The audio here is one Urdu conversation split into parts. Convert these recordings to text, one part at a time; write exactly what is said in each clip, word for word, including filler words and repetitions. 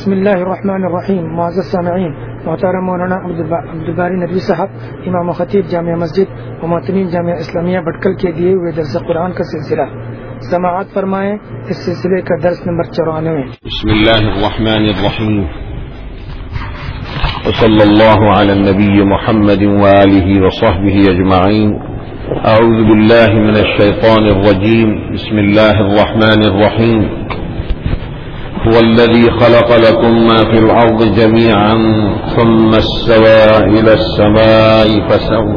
بسم اللہ الرحمن الرحیم. معزز سامعین، محترم مولانا عبدالباری ندوی صاحب، امام و خطیب جامع مسجد و معتمین جامعہ اسلامیہ بٹکل کے دیے ہوئے درس قرآن کا سلسلہ سماعت فرمائیں. اس سلسلے کا درس نمبر چورانوے. بسم اللہ الرحمن الرحیم وصلی اللہ علی النبی محمد وآلہ وصحبہ اجمعین. اعوذ باللہ من الشیطان الرجیم. بسم اللہ الرحمن الرحیم. هو الذي خلق لكم ما في الأرض جميعا ثم استوى إلى السماء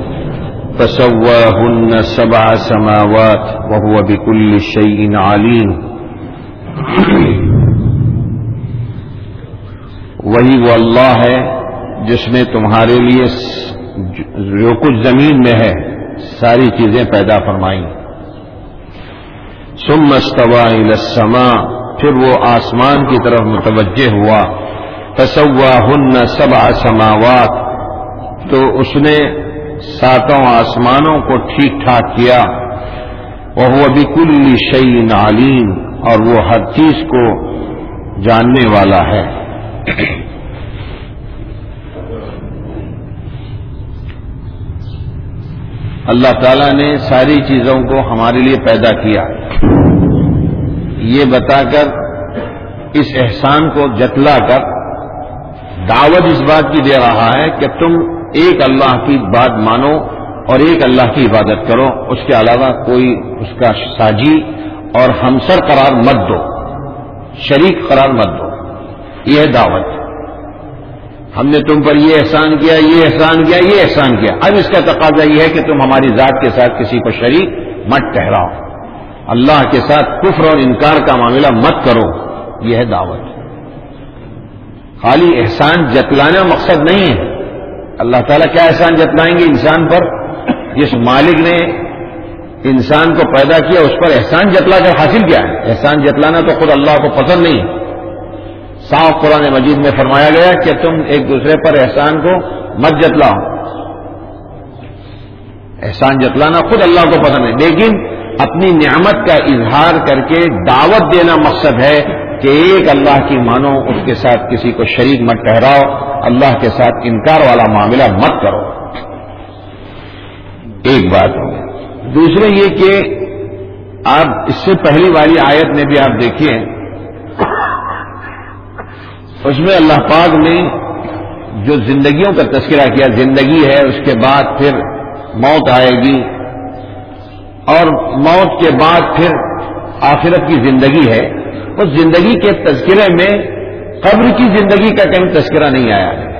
فسواهن سبع سماوات وهو بكل شيء عليم. وہی وہ اللہ ہے جس نے تمہارے لیے جو کچھ زمین میں ہے ساری چیزیں پیدا فرمائیں. ثم استوى إلى السماء، پھر وہ آسمان کی طرف متوجہ ہوا. فسواہن سبع سماوات، تو اس نے ساتوں آسمانوں کو ٹھیک ٹھاک کیا. وہو بکل شیء علیم، اور وہ ہر چیز کو جاننے والا ہے. اللہ تعالیٰ نے ساری چیزوں کو ہمارے لیے پیدا کیا، یہ بتا کر اس احسان کو جتلا کر دعوت اس بات کی دے رہا ہے کہ تم ایک اللہ کی بات مانو اور ایک اللہ کی عبادت کرو، اس کے علاوہ کوئی اس کا ساجی اور ہمسر قرار مت دو، شریک قرار مت دو. یہ ہے دعوت. ہم نے تم پر یہ احسان کیا، یہ احسان کیا، یہ احسان کیا. اب اس کا تقاضا یہ ہے کہ تم ہماری ذات کے ساتھ کسی کو شریک مت ٹھہراؤ، اللہ کے ساتھ کفر اور انکار کا معاملہ مت کرو. یہ ہے دعوت. خالی احسان جتلانا مقصد نہیں ہے. اللہ تعالیٰ کیا احسان جتلائیں گے انسان پر؟ جس مالک نے انسان کو پیدا کیا اس پر احسان جتلا کر حاصل کیا ہے. احسان جتلانا تو خود اللہ کو پسند نہیں ہے. صاف قرآن مجید میں فرمایا گیا کہ تم ایک دوسرے پر احسان کو مت جتلاؤ. احسان جتلانا خود اللہ کو پسند ہے، لیکن اپنی نعمت کا اظہار کر کے دعوت دینا مقصد ہے کہ ایک اللہ کی مانو، اس کے ساتھ کسی کو شریک مت ٹھہراؤ، اللہ کے ساتھ انکار والا معاملہ مت کرو. ایک بات. دوسرے یہ کہ آپ اس سے پہلی والی آیت میں بھی آپ دیکھیے، اس میں اللہ پاک نے جو زندگیوں کا تذکرہ کیا، زندگی ہے، اس کے بعد پھر موت آئے گی، اور موت کے بعد پھر آخرت کی زندگی ہے. اس زندگی کے تذکرے میں قبر کی زندگی کا کہیں تذکرہ نہیں آیا ہے.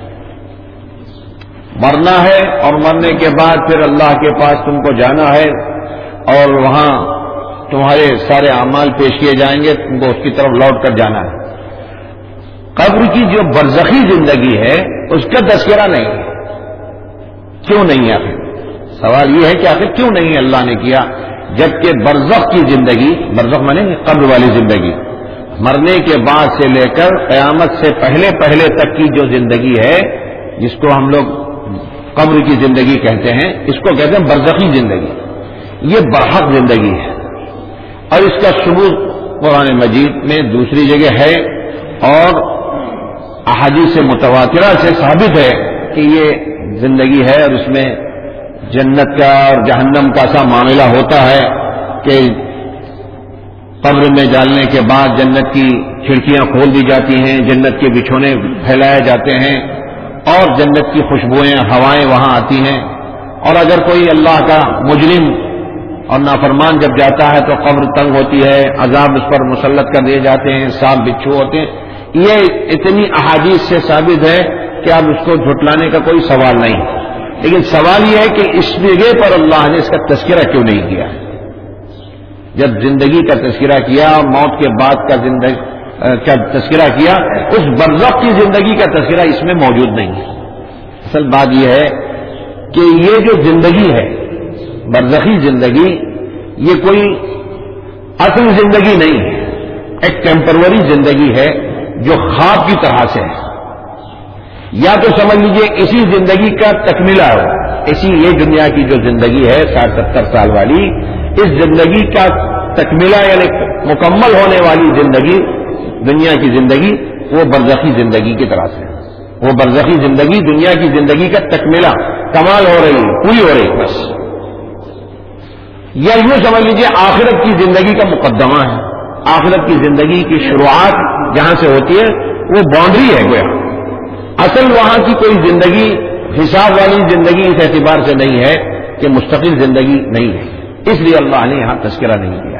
مرنا ہے اور مرنے کے بعد پھر اللہ کے پاس تم کو جانا ہے اور وہاں تمہارے سارے اعمال پیش کیے جائیں گے، تم کو اس کی طرف لوٹ کر جانا ہے. قبر کی جو برزخی زندگی ہے اس کا تذکرہ نہیں ہے. کیوں نہیں ہے؟ آخر سوال یہ ہے کہ آخر کیوں نہیں اللہ نے کیا، جبکہ برزخ کی زندگی، برزخ مانے قبر والی زندگی، مرنے کے بعد سے لے کر قیامت سے پہلے پہلے تک کی جو زندگی ہے، جس کو ہم لوگ قبر کی زندگی کہتے ہیں، اس کو کہتے ہیں برزخی زندگی. یہ برحق زندگی ہے، اور اس کا ثبوت قرآن مجید میں دوسری جگہ ہے، اور احادیث متواترہ سے ثابت ہے کہ یہ زندگی ہے، اور اس میں جنت کا اور جہنم کا سا معاملہ ہوتا ہے کہ قبر میں ڈالنے کے بعد جنت کی کھڑکیاں کھول دی جاتی ہیں، جنت کے بچھونے پھیلائے جاتے ہیں، اور جنت کی خوشبوئیں، ہوائیں وہاں آتی ہیں. اور اگر کوئی اللہ کا مجرم اور نافرمان جب جاتا ہے تو قبر تنگ ہوتی ہے، عذاب اس پر مسلط کر دیے جاتے ہیں، سانپ بچھو ہوتے ہیں. یہ اتنی احادیث سے ثابت ہے کہ اب اس کو جھٹلانے کا کوئی سوال نہیں. لیکن سوال یہ ہے کہ اس جگہ پر اللہ نے اس کا تذکرہ کیوں نہیں کیا؟ جب زندگی کا تذکرہ کیا، موت کے بعد کا زندگی کا تذکرہ کیا، اس برزخ کی زندگی کا تذکرہ اس میں موجود نہیں ہے. اصل بات یہ ہے کہ یہ جو زندگی ہے، برزخی زندگی، یہ کوئی اصل زندگی نہیں ہے، ایک ٹیمپروری زندگی ہے جو خواب کی طرح سے ہے. یا تو سمجھ لیجئے اسی زندگی کا تکملہ ہو، اسی یہ دنیا کی جو زندگی ہے ساٹھ ستر سال والی، اس زندگی کا تکملہ یعنی مکمل ہونے والی زندگی، دنیا کی زندگی وہ برزخی زندگی کی طرح سے. وہ برزخی زندگی دنیا کی زندگی کا تکملہ کمال ہو رہی ہے, پوری ہو رہی ہے بس. یا یوں سمجھ لیجیے آخرت کی زندگی کا مقدمہ ہے. آخرت کی زندگی کی شروعات جہاں سے ہوتی ہے وہ باؤنڈری ہے گویا. اصل وہاں کی کوئی زندگی حساب والی زندگی اس اعتبار سے نہیں ہے کہ مستقل زندگی نہیں ہے, اس لیے اللہ نے یہاں تذکرہ نہیں کیا.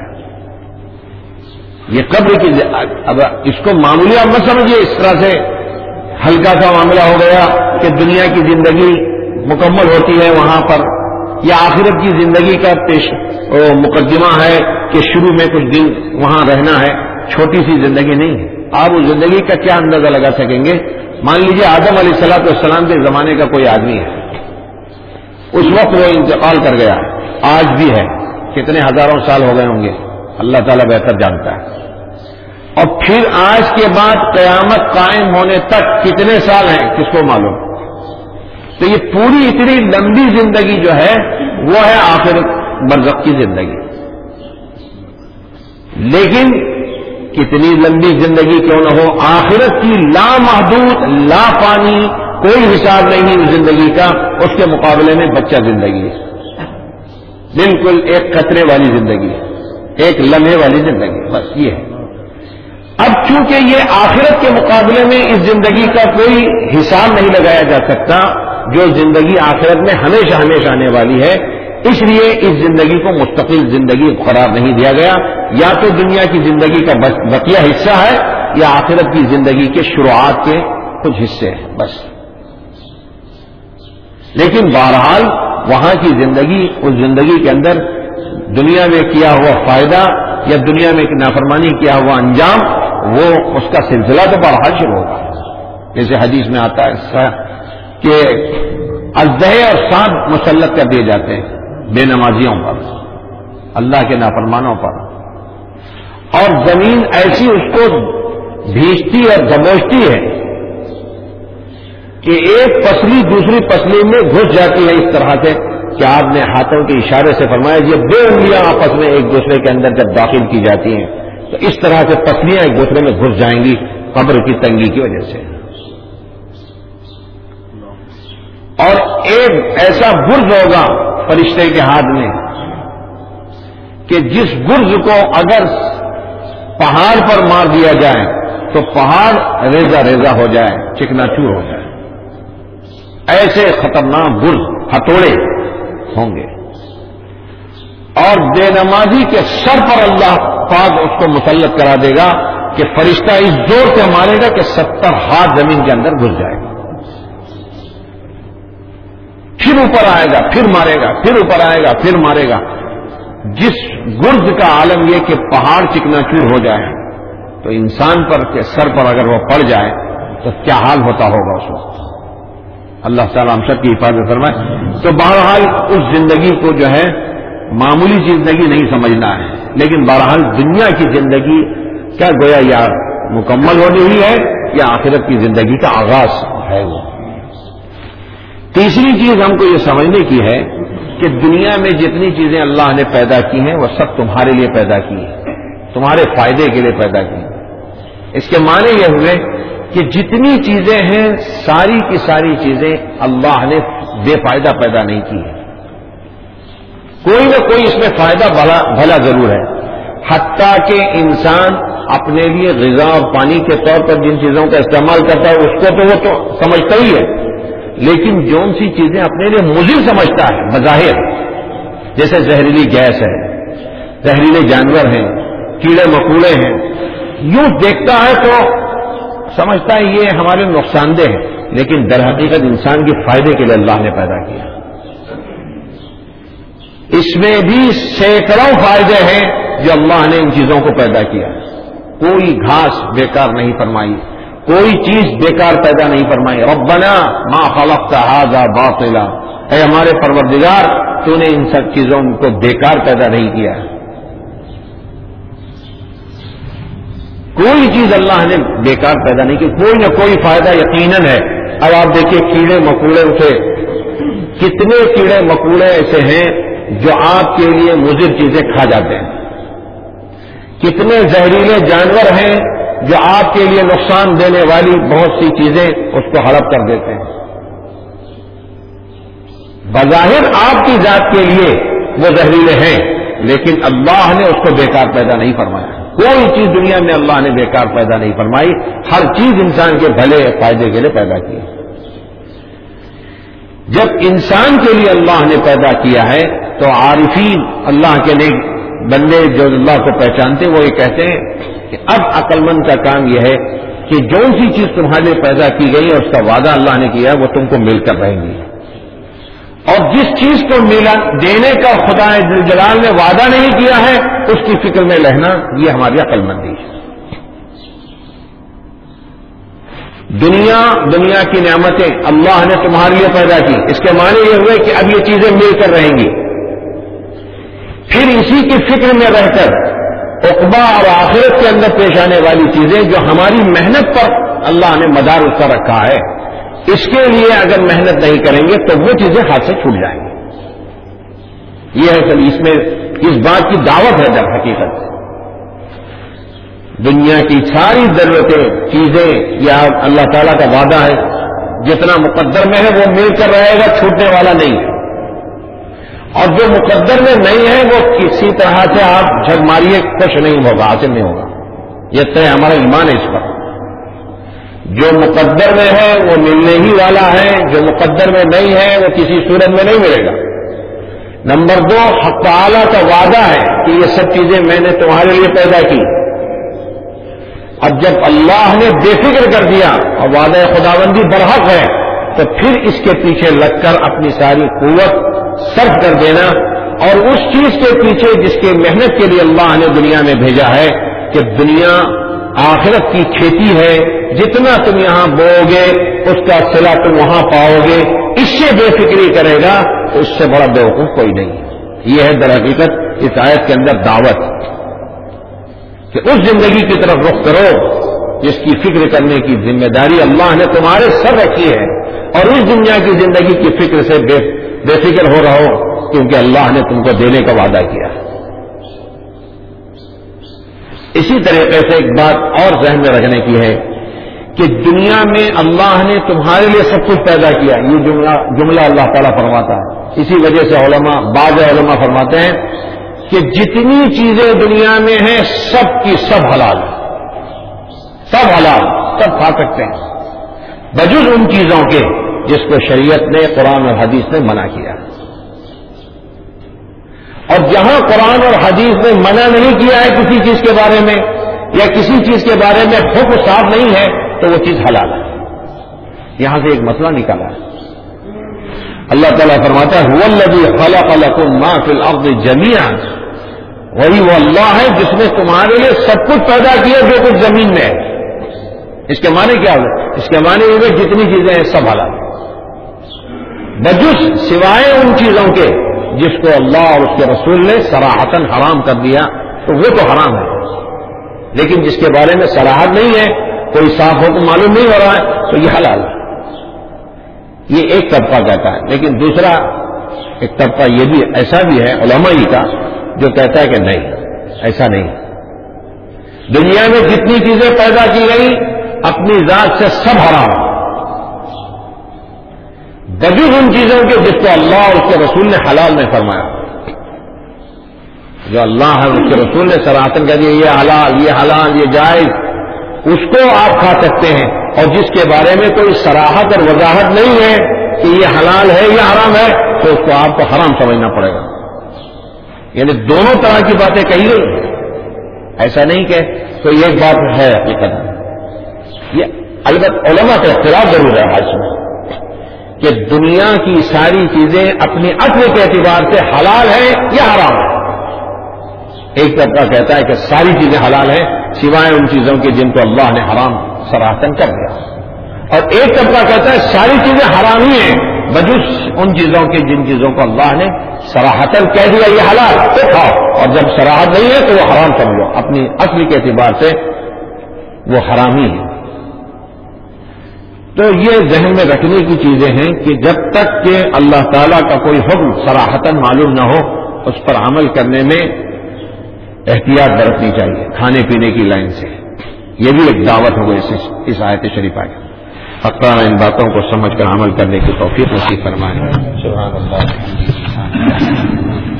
یہ قبر کی اب اس کو معمولی آپ مت سمجھیے اس طرح سے ہلکا سا معاملہ ہو گیا کہ دنیا کی زندگی مکمل ہوتی ہے وہاں پر, یا آخرت کی زندگی کا پیش مقدمہ ہے کہ شروع میں کچھ دن وہاں رہنا ہے. چھوٹی سی زندگی نہیں ہے. آپ اس زندگی کا کیا اندازہ لگا سکیں گے؟ مان لیجیے آدم علیہ الصلوۃ والسلام کے زمانے کا کوئی آدمی ہے, اس وقت وہ انتقال کر گیا, آج بھی ہے, کتنے ہزاروں سال ہو گئے ہوں گے, اللہ تعالیٰ بہتر جانتا ہے. اور پھر آج کے بعد قیامت قائم ہونے تک کتنے سال ہیں کس کو معلوم. تو یہ پوری اتنی لمبی زندگی جو ہے وہ ہے آخرت برزخ کی زندگی. لیکن کتنی لمبی زندگی کیوں نہ ہو, آخرت کی لامحدود لا پانی کوئی حساب نہیں اس زندگی کا, اس کے مقابلے میں بچہ زندگی ہے, بالکل ایک قطرے والی زندگی ہے, ایک لمحے والی زندگی, بس یہ ہے. اب چونکہ یہ آخرت کے مقابلے میں اس زندگی کا کوئی حساب نہیں لگایا جا سکتا جو زندگی آخرت میں ہمیشہ ہمیشہ آنے والی ہے, اس لیے اس زندگی کو مستقل زندگی قرار نہیں دیا گیا. یا تو دنیا کی زندگی کا بقیہ حصہ ہے یا آخرت کی زندگی کے شروعات کے کچھ حصے ہیں بس. لیکن بہرحال وہاں کی زندگی, اس زندگی کے اندر دنیا میں کیا ہوا فائدہ یا دنیا میں نافرمانی کیا ہوا انجام, وہ اس کا سلسلہ تو بہرحال شروع ہوگا. جیسے حدیث میں آتا ہے کہ اژدہے اور سانپ مسلط کر دیے جاتے ہیں بے نمازیوں پر, اللہ کے نافرمانوں پر, اور زمین ایسی اس کو بھیجتی اور دبوچتی ہے کہ ایک پسلی دوسری پسلی میں گھس جاتی ہے اس طرح سے کہ آپ نے ہاتھوں کے اشارے سے فرمایا یہ دو انگلیاں آپس میں ایک دوسرے کے اندر جب داخل کی جاتی ہیں تو اس طرح سے پسلیاں ایک دوسرے میں گھس جائیں گی قبر کی تنگی کی وجہ سے. اور ایک ایسا برج ہوگا فرشتے کے ہاتھ میں کہ جس برج کو اگر پہاڑ پر مار دیا جائے تو پہاڑ ریزہ ریزہ ہو جائے, چکنا چور ہو جائے. ایسے خطرناک برج ہتھوڑے ہوں گے, اور بے نمازی کے سر پر اللہ پاک اس کو مسلط کرا دے گا کہ فرشتہ اس زور سے مارے گا کہ ستر ہاتھ زمین کے اندر گھس جائے گا, پھر اوپر آئے گا, پھر مارے گا, پھر اوپر آئے گا, پھر مارے گا. جس گرد کا عالم یہ کہ پہاڑ چکنا چور ہو جائے تو انسان پر کے سر پر اگر وہ پڑ جائے تو کیا حال ہوتا ہوگا اس وقت. اللہ تعالیٰ ہم سب کی حفاظت فرمائے. تو بہرحال اس زندگی کو جو ہے معمولی زندگی نہیں سمجھنا ہے, لیکن بہرحال دنیا کی زندگی کیا گویا یا مکمل ہونی ہوئی ہے یا آخرت کی زندگی کا آغاز ہے. وہ تیسری چیز ہم کو یہ سمجھنے کی ہے کہ دنیا میں جتنی چیزیں اللہ نے پیدا کی ہیں وہ سب تمہارے لیے پیدا کی ہیں, تمہارے فائدے کے لیے پیدا کی ہیں. اس کے معنی یہ ہوئے کہ جتنی چیزیں ہیں ساری کی ساری چیزیں اللہ نے بے فائدہ پیدا نہیں کی ہیں, کوئی نہ کوئی اس میں فائدہ بھلا بھلا ضرور ہے. حتیٰ کہ انسان اپنے لیے غذا اور پانی کے طور پر جن چیزوں کا استعمال کرتا ہے اس کو تو وہ تو سمجھتا ہی ہے, لیکن جون سی چیزیں اپنے لیے مضر سمجھتا ہے بظاہر, جیسے زہریلی گیس ہے, زہریلے جانور ہیں, کیڑے مکوڑے ہیں, یوں دیکھتا ہے تو سمجھتا ہے یہ ہمارے نقصان دہ ہے, لیکن در حقیقت انسان کے فائدے کے لیے اللہ نے پیدا کیا. اس میں بھی سینکڑوں فائدے ہیں جو اللہ نے ان چیزوں کو پیدا کیا. کوئی گھاس بیکار نہیں فرمائی, کوئی چیز بیکار پیدا نہیں فرمائی. ربنا ما خلقت هذا باطلا, اے ہمارے پروردگار تو نے ان سب چیزوں کو بیکار پیدا نہیں کیا. کوئی چیز اللہ نے بیکار پیدا نہیں کی, کوئی نہ کوئی فائدہ یقیناً ہے. اب آپ دیکھیے کیڑے مکوڑے سے کتنے کیڑے مکوڑے ایسے ہیں جو آپ کے لیے مضر چیزیں کھا جاتے ہیں, کتنے زہریلے جانور ہیں جو آپ کے لیے نقصان دینے والی بہت سی چیزیں اس کو ہڑپ کر دیتے ہیں. بظاہر آپ کی ذات کے لیے وہ زہریلے ہیں، لیکن اللہ نے اس کو بیکار پیدا نہیں فرمایا. کوئی چیز دنیا میں اللہ نے بیکار پیدا نہیں فرمائی، ہر چیز انسان کے بھلے فائدے کے لیے پیدا کی. جب انسان کے لیے اللہ نے پیدا کیا ہے تو عارفین، اللہ کے نیک بندے جو اللہ کو پہچانتے وہ یہ کہتے ہیں کہ اب عقل مند کا کام یہ ہے کہ جو سی چیز تمہارے لیے پیدا کی گئی ہے اس کا وعدہ اللہ نے کیا ہے وہ تم کو مل کر رہیں گی، اور جس چیز کو ملا دینے کا خدا ذل جلال نے وعدہ نہیں کیا ہے اس کی فکر میں رہنا یہ ہماری عقل مندی ہے. دنیا دنیا کی نعمتیں اللہ نے تمہارے لیے پیدا کی، اس کے معنی یہ ہوئے کہ اب یہ چیزیں مل کر رہیں گی. پھر اسی کی فکر میں رہ کر عقبہ اور آخرت کے اندر پیش آنے والی چیزیں جو ہماری محنت پر اللہ نے مدار اس کا رکھا ہے، اس کے لیے اگر محنت نہیں کریں گے تو وہ چیزیں ہاتھ سے چھوٹ جائیں گی. یہ ہے اس میں اس بات کی دعوت ہے. در حقیقت دنیا کی ساری ضرورتیں چیزیں یا اللہ تعالیٰ کا وعدہ ہے جتنا مقدر میں ہے وہ مل کر رہے گا، چھوٹنے والا نہیں ہے. اور جو مقدر میں نہیں ہے وہ کسی طرح سے آپ جھگ ماریے خوش نہیں ہوگا، حاصل نہیں ہوگا. یہ طے ہمارا ایمان ہے اس پر. جو مقدر میں ہے وہ ملنے ہی والا ہے، جو مقدر میں نہیں ہے وہ کسی صورت میں نہیں ملے گا. نمبر دو، حق تعالیٰ کا وعدہ ہے کہ یہ سب چیزیں میں نے تمہارے لیے پیدا کی. اب جب اللہ نے بے فکر کر دیا اور وعدہ خداوندی برحق ہے تو پھر اس کے پیچھے لگ کر اپنی ساری قوت صرف کر دینا اور اس چیز کے پیچھے جس کے محنت کے لیے اللہ نے دنیا میں بھیجا ہے کہ دنیا آخرت کی کھیتی ہے، جتنا تم یہاں بوؤ گے اس کا صلہ تم وہاں پاؤ گے، اس سے بے فکری کرے گا تو اس سے بڑا بیوقوف کوئی نہیں. یہ ہے در حقیقت اس آیت کے اندر دعوت کہ اس زندگی کی طرف رخ کرو جس کی فکر کرنے کی ذمہ داری اللہ نے تمہارے سر رکھی ہے، اور اس دنیا کی زندگی کی فکر سے بے بے فکر ہو رہو کیونکہ اللہ نے تم کو دینے کا وعدہ کیا. اسی طریقے سے ایک بات اور ذہن میں رکھنے کی ہے کہ دنیا میں اللہ نے تمہارے لیے سب کچھ پیدا کیا. یہ جملہ جملہ اللہ تعالیٰ فرماتا ہے. اسی وجہ سے علماء بعض علماء فرماتے ہیں کہ جتنی چیزیں دنیا میں ہیں سب کی سب حلال ہیں، سب حلال، سب کھا سکتے ہیں بجز ان چیزوں کے جس کو شریعت نے قرآن اور حدیث نے منع کیا. اور جہاں قرآن اور حدیث نے منع نہیں کیا ہے کسی چیز کے بارے میں یا کسی چیز کے بارے میں حکم صاف نہیں ہے تو وہ چیز حلال ہے. یہاں سے ایک مسئلہ نکالا ہے. اللہ تعالیٰ فرماتا ہے هو الذی خلق لکم ما فی الارض جمیعا، وہی وہ اللہ ہے جس نے تمہارے لیے سب کچھ پیدا کیا جو کچھ زمین میں ہے. اس کے معنی کیا ہوئے؟ اس کے معنی ہوئے جتنی چیزیں ہیں سب حلال بجز سوائے ان چیزوں کے جس کو اللہ اور اس کے رسول نے صراحتاً حرام کر دیا تو وہ تو حرام ہے، لیکن جس کے بارے میں صراحت نہیں ہے، کوئی صاف حکم معلوم نہیں ہو رہا ہے تو یہ حلال ہے. یہ ایک طبقہ کہتا ہے. لیکن دوسرا ایک طبقہ یہ بھی ایسا بھی ہے علماء ہی کا جو کہتا ہے کہ نہیں، ایسا نہیں. دنیا میں جتنی چیزیں پیدا کی گئی اپنی ذات سے سب حرام بجز ان چیزوں کے جس کو اللہ اور اس کے رسول نے حلال نہیں فرمایا. جو اللہ اور اس کے رسول نے صراحتاً کہہ دیا یہ حلال، یہ حلال، یہ جائز، اس کو آپ کھا سکتے ہیں. اور جس کے بارے میں کوئی صراحت اور وضاحت نہیں ہے کہ یہ حلال ہے یا حرام ہے تو اس کو آپ کو حرام سمجھنا پڑے گا. یعنی دونوں طرح کی باتیں کہی گئی، ایسا نہیں کہ تو یہ بات ہے حقیقت. یہ البتہ علماء کا اختلاف ضرور ہے آج میں کہ دنیا کی ساری چیزیں اپنی اصل کے اعتبار سے حلال ہیں یا حرام ہیں. ایک طبقہ کہتا ہے کہ ساری چیزیں حلال ہیں سوائے ان چیزوں کے جن کو اللہ نے حرام صراحتاً کر دیا، اور ایک طبقہ کہتا ہے ساری چیزیں حرام ہی ہیں بجز ان چیزوں کے جن چیزوں کو اللہ نے صراحتاً کہہ دیا یہ حلال تو کھاؤ، اور جب صراحت نہیں ہے تو وہ حرام سمجھو. اپنی اصل کے اعتبار سے وہ حرام ہی ہے. تو یہ ذہن میں رکھنے کی چیزیں ہیں کہ جب تک کہ اللہ تعالیٰ کا کوئی حکم صراحتاً معلوم نہ ہو اس پر عمل کرنے میں احتیاط برتنی چاہیے کھانے پینے کی لائن سے. یہ بھی ایک دعوت ہو گئی اس آیت شریفہ کی. حق تعالی ان باتوں کو سمجھ کر عمل کرنے کی توفیق نصیب فرمائے. سبحان اللہ.